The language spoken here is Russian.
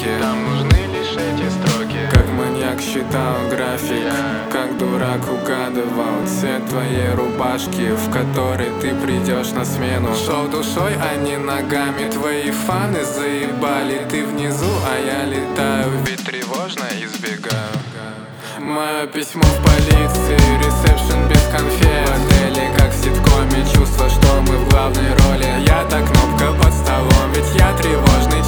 одиноки. Там нужны лишь эти строки. Как маньяк считал график, как дурак угадывал цвет твоей рубашки, в которой ты придешь на смену. Шел душой, а не ногами. Твои фаны заебали. Ты внизу, а я летаю, ведь тревожно избегаю. Мое письмо в полиции, ресепшн без конфет. В отеле, как в ситкоме, чувство, что мы в главной роли. Я та кнопка под столом, ведь я тревожный